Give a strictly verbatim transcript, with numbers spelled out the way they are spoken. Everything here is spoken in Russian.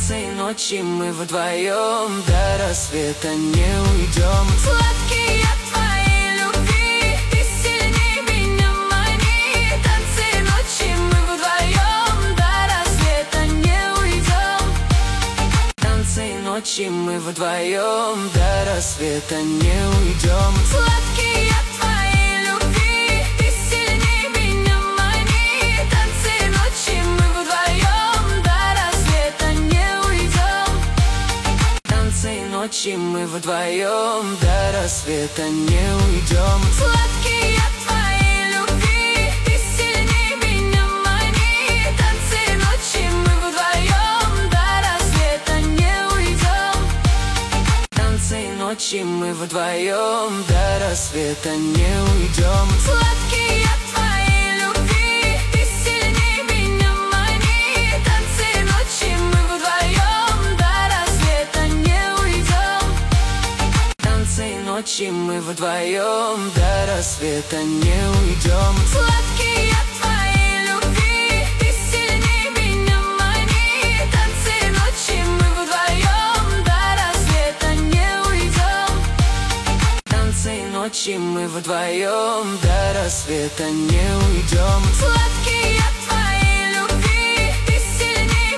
Танцы ночи мы вдвоем, до рассвета не уйдем. Сладкие твои любви, ты сильней меня мани. Танцы ночи мы вдвоем, до рассвета не уйдем. Танцы ночи мы вдвоем, до рассвета не уйдем. Сладкие твои любви, ты сильней меня мани. Танцы ночи мы вдвоем, до рассвета не уйдем. Танцы ночи мы вдвоем, до рассвета не уйдем. Сладкие твои любви, ты сильней меня мани. Танцы ночи мы вдвоем, до рассвета не уйдем. Танцы ночи мы вдвоем, до рассвета не уйдем. Сладкие твои любви, ты сильней меня мани. Танцы ночи мы вдвоем, до рассвета не уйдем. Танцы ночи мы вдвоем, до рассвета не уйдем. Сладкие твои любви, ты сильней меня мани. Танцы ночи мы вдвоем, до рассвета не уйдем. Танцы ночи мы вдвоем, до рассвета не уйдем.